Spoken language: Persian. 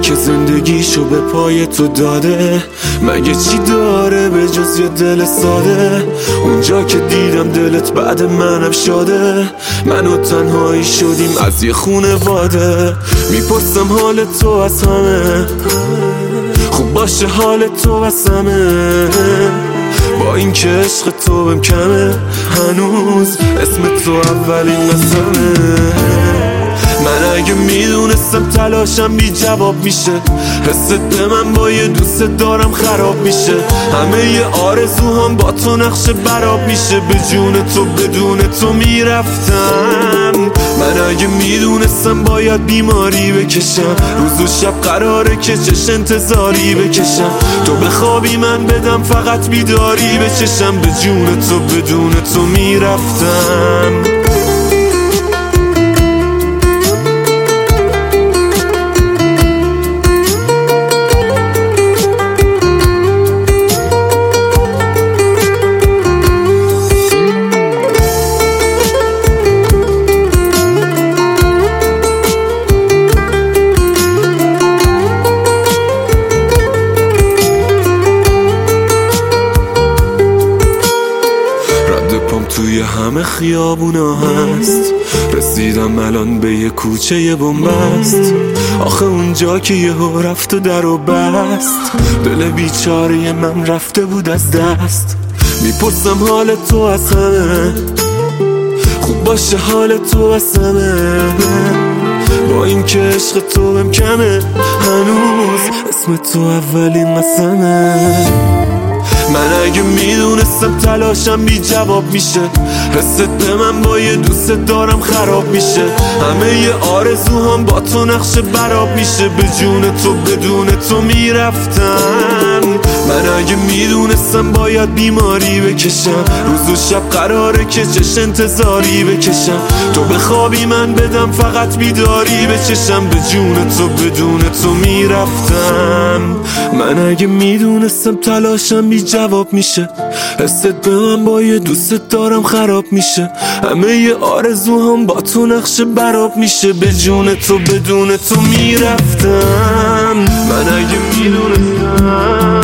که زندگیشو به پای تو داده، مگه چی داره به جز یه دل ساده؟ اونجا که دیدم دلت بعد منم شاده، من و تنهایی شدیم از یه خونواده. میپرسم حال تو از همه، خوب باشه حال تو از همه، با این که عشق تو بهم کمه، هنوز اسم تو اولین قسمه. من اگه میدونستم تلاشم بی جواب میشه، حست به من با یه دوست دارم خراب میشه، همه ی آرزوهام با تو نقشه براب میشه، به جون تو بدون تو میرفتم. من اگه میدونستم باید بیماری بکشم، روز و شب قراره که چش انتظاری بکشم، تو بخوابی من بدم فقط بیداری بچشم، به جون تو بدون تو میرفتم. توی همه خیابونا هست، رسیدم الان به یه کوچه یه بنبست، آخه اونجا که یهو رفت و در و بست، دل بیچاره من رفته بود از دست. میپرسم حال تو از همه، خوب باشه حال تو از همه، با این که عشق تو بهم کمه، هنوز اسم تو اولین قسمه. من اگه میدونستم تلاشم بی جواب میشه، حست به من با یه دوست دارم خراب میشه، همه ی آرزوهام با تو نقشه براب میشه، به جون تو بدون تو میرفتم. من اگه میدونستم باید بیماری بکشم، روز و شب قراره که چش انتظاری بکشم، تو بخوابی من بدم فقط بیداری بچشم، به جون تو بدون تو میرفتم. من اگه میدونستم تلاشم بی جواب میشه، حست به من با یه دوست دارم خراب میشه، همه ی آرزوهام با تو نقشه براب میشه، به جون تو بدون تو میرفتم. من اگه میدونستم